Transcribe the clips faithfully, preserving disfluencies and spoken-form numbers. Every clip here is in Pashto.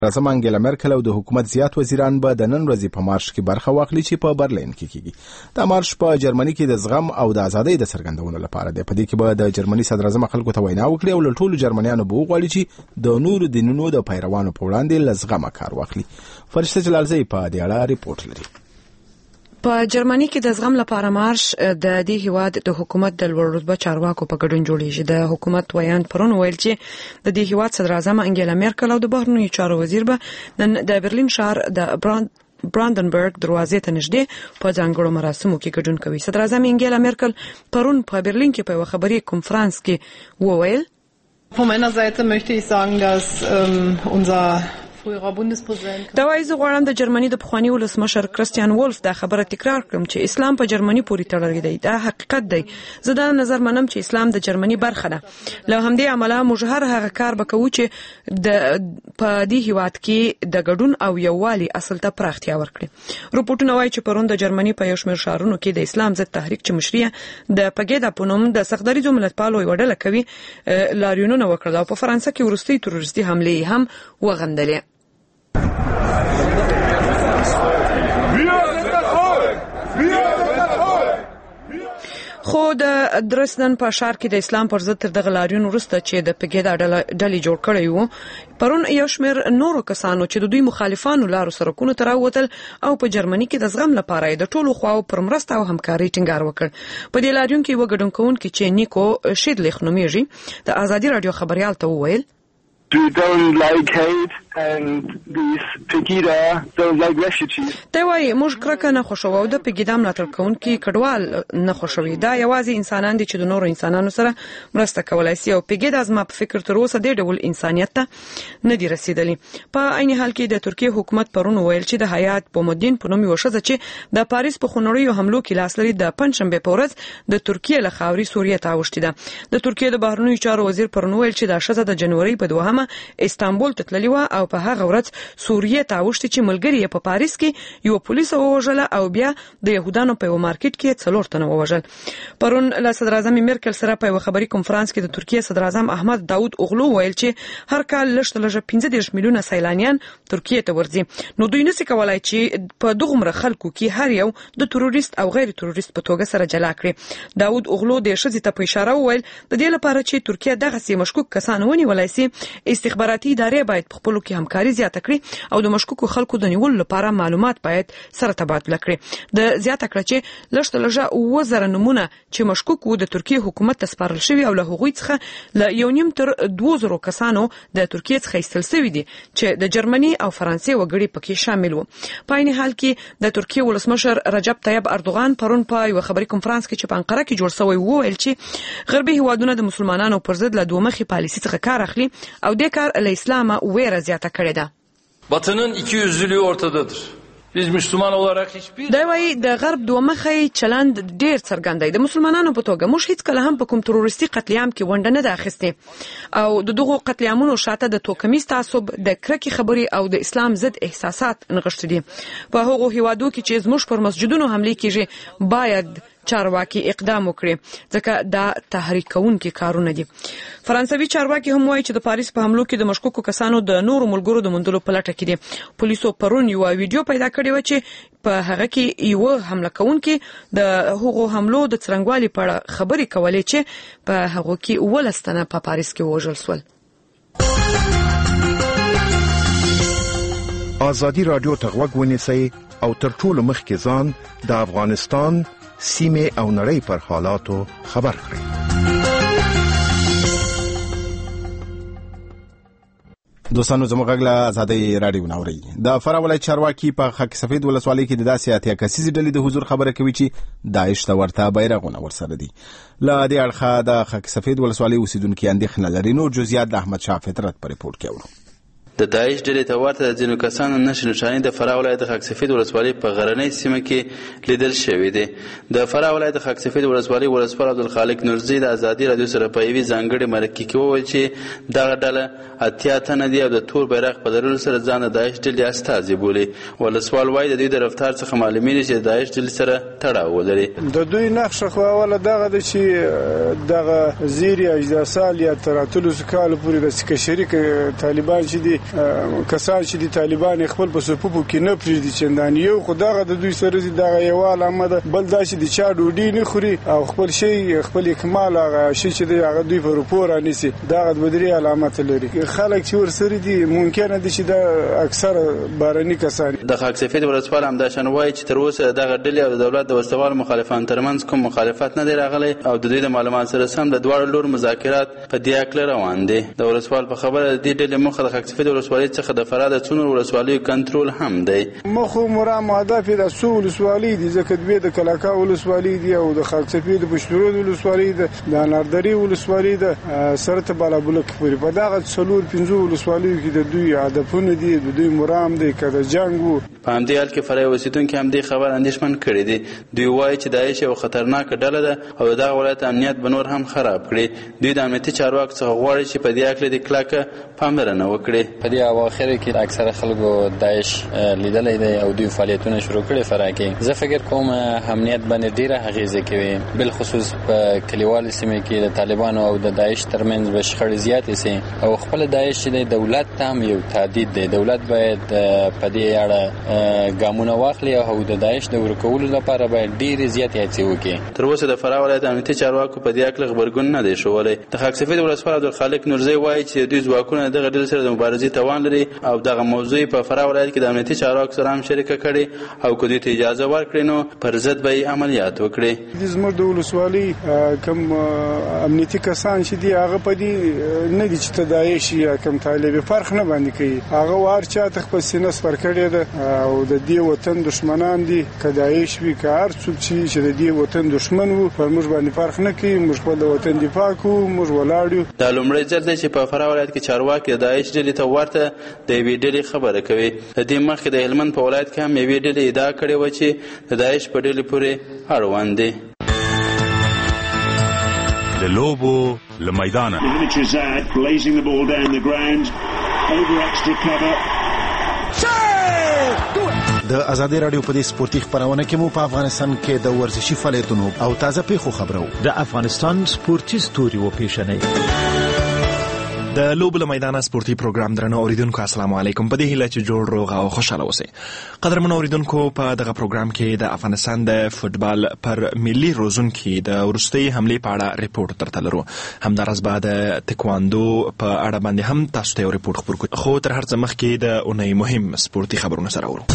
صدراعظم انګیلا مرکل او د حکومت زیات وزیران به د نن ورځې په مارش کې برخه واخلي چې په برلین کې کیږي. دا مارش په جرمني کې د زغم او د ازادۍ د څرګندونې لپاره دی. په دې کې به د جرمني صدراعظم خلکو ته وینا وکړي او له ټولو جرمنیانو به وغواړي چې د نورو دینونو د پیروانو په وړاندې له زغمه کار واخلي. فرشته جلالزی په دې اړه ریپورت لري. په جرمني کې د زغم لپاره مارش د دې هیواد د حکومت د لوړ رتبه چارواکو په ګډون جوړیږي. د حکومت ویان پرون ویل چې د دې هیواد صدراعظم انګیلا مرکل او د بهرنیو چارو وزیر به د برلین ښار د براند براندنبرګ دروازې ته نږدې په ځانګړو مراسمو کې ګډون کوي. صدراعظم انګیلا مرکل پرون په برلین کې په خبري کنفرانس کې وویل: Von meiner Seite möchte ich sagen, dass ähm, unser دا وایي زه غواړم د جرمني د پخواني ولسمشر کرستیان وولف دا خبره تکرار کړم چې اسلام په جرمني پورې تړلی دی. دا حقیقت دی. زه دا نظر منم چې اسلام د جرمني برخه ده. له همدې امله موږ هر هغه کار وکړو چې د په دې هیواد کې د ګډون او یووالي اصل ته پراختیا ورکړي. رپورټونه وایي چې پرون د جرمني په یو شمېر ښارونو کې د اسلام ضد تحریک چې مشري د پګیدا په نوم د سختدریځو ملتپالو یوه ډله کوي لاریونونه وکړل او په فرانسه کې وروستۍ تروریستي حملې هم وغندلې. خو د درسدن په ښار کې د اسلام پر ضد تر دغه لاریون وروسته چې د پګیدا ډلې جوړ کړی وو، پرون یو شمېر نورو کسانو چې د دوی مخالفانو لارو سرکونو ته راووتل او په جرمني کې د زغم لپاره د ټولو خواو پر مرسته او همکارۍ ټینګار وکړ. په دې لاریون کې یوه ګډون کوونکي چې نیکو شیدلیخ نومیږي د ازادي راډیو خبریال ته وویل: We don't like hate and these Pegida don't like refugees. دا وایي موږ کرکه نه خوښو او د پګیدا ملاتړ کوونکي کډوال نه خوښوي. دا یوازې انسانان دي چې د نورو انسانانو سره مرسته کولای شي او پګیدا زما په فکر تر اوسه د ډول انسانیت ته نه دي رسیدلی. په عین حال کې د ترکیه حکومت پرون ویل چې د حیات بومدین په نوم یو ښځه چې د پاریس په خونړیو حملو کې لاس لري د پنځشنبه په ورځ د ترکیه له خاوري سوریه ته اوښتې ده. د ترکیه د بهرنیو چارو وزیر پرون ویل چې دا ښځه د جنوري په دوهمه استانبول ته تللی و او په هغه ورځ سوریه ته اوښتې چې ملګری یې په پاریس کې یو پولیس ووژله او بیا د یهودانو په یو مارکیټ کې څلور تنه ووژل. پرون له صدراعظم مرکل سره په یو خبري کنفرانس کې د ترکیه صدراعظم احمد داود اوغلو ویل چې هر کال لږ تر لږه پنځه دېرش میلیونه سیلانیان ترکیه ته ورځي. نو دوی نشي کولای چې په دغومره خلکو کې هر یو د تروریست او غیر تروریست په توګه سره جلا کړي. داود اوغلو د ښځې ته په اشاره وویل د دې لپاره چې ترکیه دغه سي مشکوک کسان ونیولای شي، استخباراتي ادارې باید په خپلو کې همکاري زیاته کړي او د مشکوکو خلکو د نیولو لپاره معلومات باید سره تبادله کړي. د زیاته کړه چې لږ تر لږه اووه زره نومونه چې مشکوک وو د ترکیه حکومت ته سپارل شوي او له هغوی څخه له یو نیم تر دوه زرو کسانو د ترکیه څخه ایستل شوي دي چې د جرمني او فرانسې وګړي پکې شامل وو. په عین حال کې د ترکیه ولسمشر رجب طیب اردوغان پرون په یو خبري کنفرانس کې چې په انقره کې جوړ شوی وو ویل چې غربي هیوادونه د مسلمانانو پر ضد له دوه مخې پالیسي څخه کار اخلي او د کار له اسلام ویره زیاته کړې ده. Batı'nın ikiyüzlülüğü ortadadır. Biz Müslüman olarak hiçbir دا وایي د غرب دوه مخی چلند ډیر څرګند دی. د مسلمانانو په توګه موږ هیڅ کله هم په کوم تروریستي قتل عام کې ونډه نه ده اخیستې او د دغو قتل عامونو شاته د توکمیز تعصب، د کرکې خبرې او د اسلام ضد احساسات نغښتي دي. په هغو هیوادو کې چې زموږ پر مسجدونو حملې کیږي باید چارواکي اقدام وکړي ځکه دا تحریک کوونکي کارونه دي. فرانسوي چارواکي هم وایي چې د پاریس په حملو کې د مشکوکو کسانو د نورو ملګرو د موندلو په لټه کې دي. پولیسو پرون یو ویډیو پیدا کړی و چې په هغه کې یو حمله کوونکی د هغو حملو د څرنګوالي په اړه خبرې کولې چې په هغو کې اوولس تنه په پاریس کې ووژل شول. ازادي راډیو ته غوږ ونیسئ او تر ټولو مخکې ځان د افغانستان سیمه او نړۍ پر حالاتو خبر کړئ. دوستانو زموږ غږ له ازادي راډیو ناوري. د فراه ولایت چارواکي په خاک سفید ولسوالۍ کې د داسې اتیا کسیزې ډلې د حضور خبره کوي چې داعش ته ورته بیرغونه ورسره دي. له دې اړخه د خاک سفید ولسوالۍ اوسیدونکي اندېښنه لري. نور جزئیات د احمد شاه فطرت په ریپورت کې اورو. د داعش ډلې ته ورته د ځینو کسانو نښې نښانې د فراه ولایت د خاک سفید ولسوالۍ په غرنۍ سیمه کې لیدل شوې دي. د فراه ولایت د خاک سفید ولسوالۍ ولسوال عبدالخالق نورزي د ازادي راډیو سره په یوې ځانګړې مرکې کې وویل چې دغه ډله اتیا تنه دي او د تور بیرغ په درلودلو سره ځان د داعش ډلې استازي بولي. ولسوال وایي د دوی د رفتار څخه معلومیږي چې د داعش ډلې سره تړاو ولري. د دوی نقشه خو اوله دغه ده چې دغه زیر یا اجداسال یا تر اتلس کالو پورې د شریک طالبان چې دي کسان چې د طالبان خپل په صفوفو کې نه پریږدي چندان یو خدای د دوی سره دغه یو علامه ده بل دا چې د چا ډوډۍ نه خوري او خپل شی خپل اکمال هغه شی چې د هغه دوی په روپور انيسي دا د بدري علامات لري خلک چې ورسره دي ممکن دي چې دا اکثر بارني کسان د خاک سفید ولسوال هم دا شنوای چې تر اوسه دغه ډلې او د دولت د وسوال مخالفان ترمنځ کوم مخالفت نه دی راغلی او د دوی د معلومات سره سم د دواړو لور مذاکرات په دې اړه روان دي د ولسوال په خبره د دې ډلې مخه د خاک سفید ولسوالۍ څخه د فراد څونور ولسوالیو کنټرول هم دی مخه مرام هدف د سو ولسوالۍ د زکدبه د کلاکا ولسوالۍ دی او د خاک سفید د بشترود ولسوالۍ د ناردري ولسوالۍ د سرته بالابلک پورې په دغه څلور پنځو ولسوالیو کې د دوی هدفونه دي د دوی مرام دی کده جنگ په همدې حال کې فرای اوسیدونکي هم دې خبر اندېښمن کړي دي دوی وایي چې داعش یو خطرناک ډله ده او دغه ولایت امنیت به نور هم خراب کړي دوی د امنیتي چارواکو څخه غواړي چې په دې اړه د کلکه پاملرنه وکړي په دې اواخر کې اکثره خلکو داعش لیدلې دي او دوی فعالیتونه شروع کړي فرای کې زه فکر کوم امنیت باندې ډیره اغیزه کوي بل خصوص په کلیوالي سیمه کې د طالبانو او د داعش ترمنځ به شخړې زیاتې سي او خپل داعش د دولت تام یو تهدید دی دولت باید په دې اړه ګامونه واخلي او د داعش د ورکولو لپاره باید ډېر زیات هڅې وکړي تر اوسه د فراه ولایت امنیتي چارواکو په دې اړه خبرګون نه دی ښوولی د خاک سفید ولسوال عبدالخالق نورزی وایي چې دوی ځواکونه دغه ډلې سره د مبارزې توان لري او دغه موضوع په فراه ولایت کې د امنیتي چارواکو سره هم شریکه کړي او که دوی ته اجازه ورکړي نو پر ضد به یې عملیات وکړي زموږ د ولسوالۍ کوم امنیتي کسان چې دي هغه په دې نه دي چې تداعش یا کوم طالب فرق نه باندې کوي هغه وار چاته خپل سینه سپر کړی ده او د دې وطن دشمنان دي کداعش وی کار څوک چې د دې وطن دشمن وو پر موږ باندې فرق نه کوي موږ خپل وطن دفاع کوو موږ ولاړو دا لومړی ځل دی چې په فراه ولایت کې چارواکي د داعش ډلې ته ورته د یوې ډلې خبره کوي د دې مخکې د هلمند په ولایت کې هم یوې ډلې ادعا کړې وه چې د داعش په ډلې پورې اړوند دی د لوبو له میدانه د ازادي رادیو په دې سپورتي خبرونه کې مو په افغانستان کې د ورزشي فعالیتونو او تازه پیښو خبرو د افغانستان سپورتي ستوري و پیښنې د لوبو له میدانه سپورتي پروګرام درنو اوریدونکو السلام علیکم په دې هیله چې جوړ روغ او خوشاله اوسئ قدرمنو اوریدونکو په دغه پروګرام کې د افغانستان د فوتبال پر ملي روزونکي د وروستۍ حملې په اړه ریپورت درته لرو همداراز به د تکواندو په اړه باندې هم تاسو ته یو ریپورت خبر کوو خو تر هر څه مخکې د اونۍ مهم سپورتي خبرونه سره ورو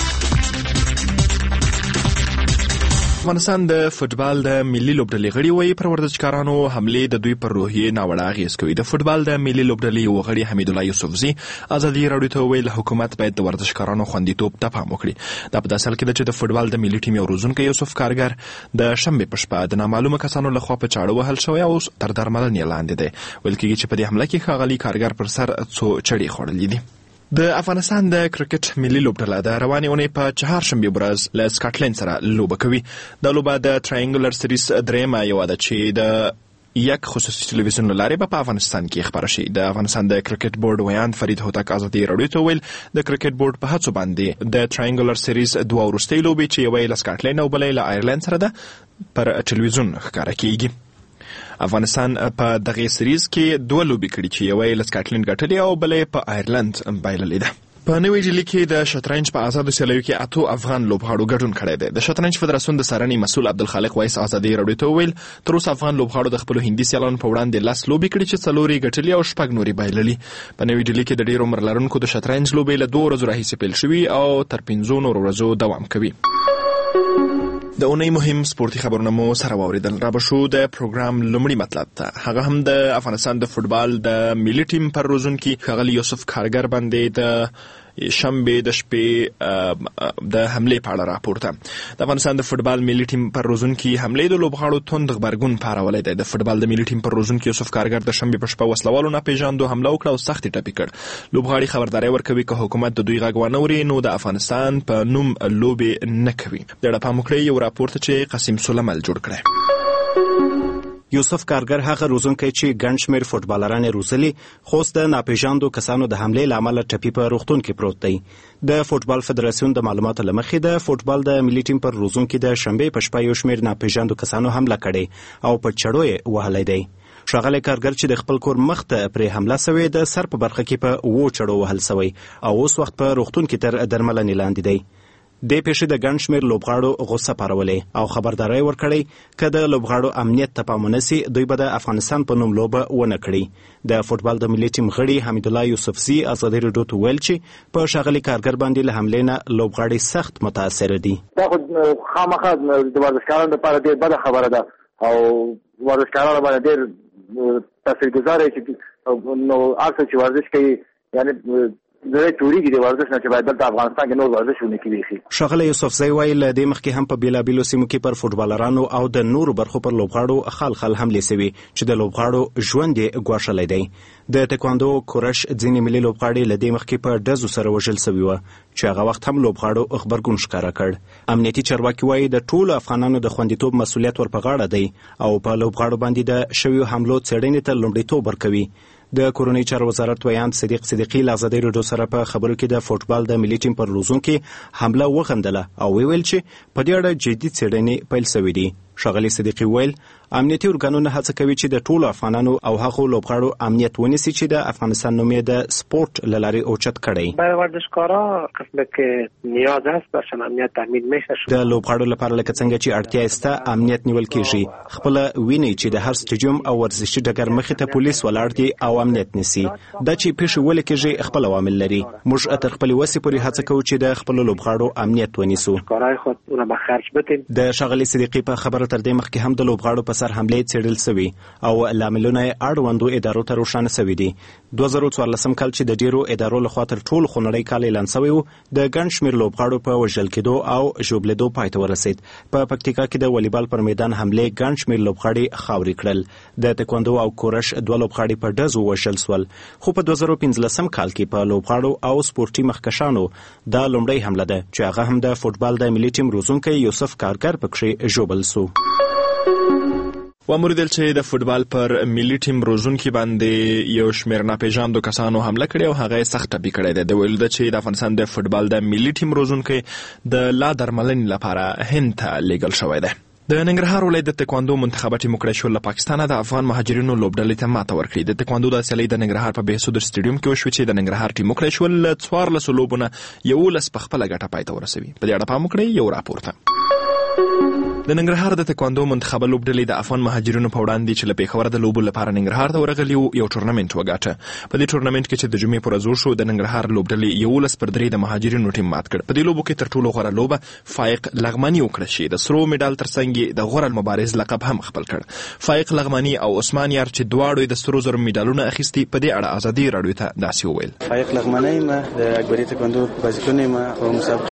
افغانستان د فوتبال د ملي لوبډلې غړي وایي پر ورزشکارانو حملې د دوی پر روحیې ناوړه اغېز کوي د فوتبال د ملي لوبډلې یو غړي حمید الله یوسفزي ازادي راډیو ته ویل حکومت باید د ورزشکارانو خوندیتوب ته پام وکړي دا په داسې حال کې ده چې د فوتبال د ملي ټیم یو روزونکی یوسف کارګر د شنبې په شپه د نامعلومه کسانو لخوا په چاړه وهل شوی او تر درملنې لاندې دی ویل کېږي چې په دې حمله کې ښاغلي کارګر پر سر څو چړې خوړلې دي د افغانستان د کرکټ ملي لوبډله د روانې اونۍ په چهارشنبې ورځ له سکاټلند سره لوبه کوي دا لوبه د ټراینګولر سیریز درېیمه یوه ده چې د یک خصوصي تلویزیون له لارې به په افغانستان کې خپاره شي د افغانستان د کرکټ بورډ ویاند فرید هوتک ازادي راډیو ته ویل د کرکټ بورډ په هڅو باندې د ټراینګولر سیریز دوه وروستۍ لوبې چې یوه یې له سکاټلند او بله یې له آیرلند سره ده پر ټلویزیون ښکاره کیږي افغانستان په دغه سیریز کې دوه لوبې کړي چې یوه یې له سکاټلند ګټلې او بله یې په آیرلند بایللې ده په نوې ډیلي کې د شطرنج په آزادو سیالیو کې اتو افغان لوبغاړو ګډون کړی دی د شطرنج فدراسیون د څارنې مسؤل عبدالخالق وایس ازادي راډیو ته وویل تر اوسه افغان لوبغاړو د خپلو هندي سیالانو په وړاندې لس لوبې کړي چې څلور یې ګټلې او شپږ نورې بایللي په نوې ډیلي کې د ډېر عمر لرونکو د شطرنج لوبې له دوه ورځو راهیسې پیل شوي او تر پنځو نورو ورځو دوام کوي د اونۍ مهم سپورتي خبرونه مو سره واوریدل را به شو د پروګرام لومړی مطلب ته هغه هم د افغانستان د فوتبال د ملي ټیم پر روزونکي ښاغلي یوسف کارګر باندې د شنبې د شپې د حملې په اړه راپورته د افغانستان د فوتبال ملي ټیم پر روزونکي حملې د لوبغاړو توند غبرګون پارولی دی د فوتبال د ملي ټیم پر روزونکي یوسف کارګر د شنبې په شپه وسلوالو ناپېژاندو حمله وکړه او سختې ټپي کړ لوبغاړي خبرداری ورکوي که حکومت د دوی غږ ونه اوري نو د افغانستان په نوم لوبې نه کوي د اړه پام وکړئ یو راپور چې قاسم سلیمل جوړ کړی یوسف کارګر هغه روزونکی چې ګڼ شمېر فوټبالران یې روزلي خو اوس د ناپېژاندو کسانو د حملې له امله ټپي په روغتون کې پروت دی د فوټبال فدراسیون د معلوماتو له مخې د فوټبال د ملي ټیم پر روزونکي د شنبې په شپه یو شمېر ناپېژاندو کسانو حمله کړې او په چړو یې وهلی دی ښاغلی کارګر چې د خپل کور مخ ته پرې حمله سوې د سر په برخه کې په اوو چړو وهل سوی او اوس وخت په روغتون کې تر درملنې لاندې دی. دې پیښې د ګڼ شمېر لوبغاړو غوسه پارولې او خبرداری ورکړی که د لوبغاړو امنیت ته پام ونه سي دوی به د افغانستان په نوم لوبه ونه کړي. د فوټبال د ملي ټیم غړي حمیدالله یوسفزي ازادي راډیو ته ویل چې په ښاغلي کارګر باندې له حملې نه لوبغاړي سخت متاثره دي. دا خو خامخا د ورزشکارانو لپاره ډېر بده خبره ده او ورزشکارانو باندې ډېر تاثیرګذاره چې نو هر څه چې ورزش کوي یعنې زه چوریږي د ورزش نه چې باید دلته افغانستان کې نور ورزش ونه کړي. ښاغلی یوسفزی وایي له دې مخکې هم په بېلابېلو سیمو کې پر فوټبالرانو او د نورو برخو پر لوبغاړو خال خال حملې سوي چې د لوبغاړو ژوند یې ګواښلی دی. د تکواندو کورش ځینې ملي لوبغاړي له دې مخکې په ډزو سره وژل سوي وه چې هغه وخت هم لوبغاړو غبرګون ښکاره کړ. امنیتي چارواکي وایي د ټولو افغانانو د خوندیتوب مسؤلیت ور په غاړه دی او په لوبغاړو باندې د شویو حملو څېړنې ته لومړیتوب ورکوي. د کورنۍ چارو وزارت ویاند صدیق صدیقي له ازادي راډیو سره په خبرو کې د فوټبال د ملي ټیم پر روزونکي حمله وغندله او ویل چې په دې اړه جدي څېړنې پیل شوې دي. ښاغلي صدیقي ویل امنیتي ارګانونه هڅه کوي چې د ټولو افغانانو او هغو لوبغاړو امنیت ونیسي چې د افغانستان نوم یې د سپورت له لارې اوچت کړی. برای ورزشکارا قسم که نیاز است برشان امنیت تامین میشه. د لوبغاړو لپاره لکه څنګه چې اړتیا سته امنیت نیول کیږي. خپل ویني چې د هر سټیډیوم او ورزشي ډګر مخې ته پولیس ولاړ دي او امنیت نیسي. دا چې پیښې ولې کېږي خپل عوامل لري. موږ تر خپل وسې پورې هڅه کوو چې د خپل لوبغاړو امنیت ونیسو. کارهای خود اون به خرج بدیم. د ښاغلي صدیقي په خبره تر دې مخکې هم د لوبغاړو په سر حملې څېړل سوي او لاملونه یې اړوندو ادارو ته روښانه سوي دي. دوه زره څوارلسم کال چې د ډیرو ادارو لخوا تر ټولو خونړی کال اعلان سوی و د ګڼ شمېر لوبغاړو په وژل کېدو او ژوبلېدو پای ته ورسېد. په پکتیکا کې د والیبال پر میدان حملې ګڼ شمېر لوبغاړي خاورې کړل. د تکواندو او کورش دوه لوبغاړي په ډزو وژل سول. خو په دوه زره پنځلسم کال کې په لوبغاړو او سپورټي مخکشانو دا لومړی حمله ده چې هغه هم د فوټبال د ملي ټیم روزونکی یوسف کارګر پکښې ژوبل سو. وموریدل چې د فوټبال پر ملي ټیم روزونکي باندې یو شمېر ناپېژاندو کسانو حمله کړې او هغه یې سخت ټپي کړی دی. د ویلو ده چې د افغانستان د فوټبال د ملي ټیم روزونکی د لا درملنې لپاره هند ته لیږل شوی دی. د ننګرهار ولایت د تکواندو منتخبه ټیم کړی له پاکستانه د افغان مهاجرینو لوبډلې ته ماته ورکړي. د تکواندو د سیالۍ د ننګرهار په بهسود سټیډیوم کې وشوې چې د ننګرهار ټیم کړی شول له څوارلسو لوبونه یولس په خپله ګټه پای ته ورسوي. په دې اړه پام وکړئ یو راپور ته. د ننګرهار د تکواندو منتخبه لوبډلې د افغان مهاجرینو په وړاندې چې له پېښور د لوبو لپاره ننګرهار ته ورغلي وو یو ټورنمنټ وګاټه. په دې ټورنمنټ کې چې د جمعې په ورځ وشو د ننګرهار لوبډلې یولس پر درې د مهاجرینو ټیم مات کړ. په دې لوبو کې تر ټولو غوره لوبه فایق لغماني وکړه چې د سرو میډال ترڅنګ یې د غوره مبارز لقب هم خپل کړ. فایق لغماني او عثمان یار چې دواړو د سرو زرو میډالونه اخیستي په دې اړه ازادي راډیو ته داسې وویل. فایق لغماني ما د اکبري تکواندو بازیکن ما په مسابقه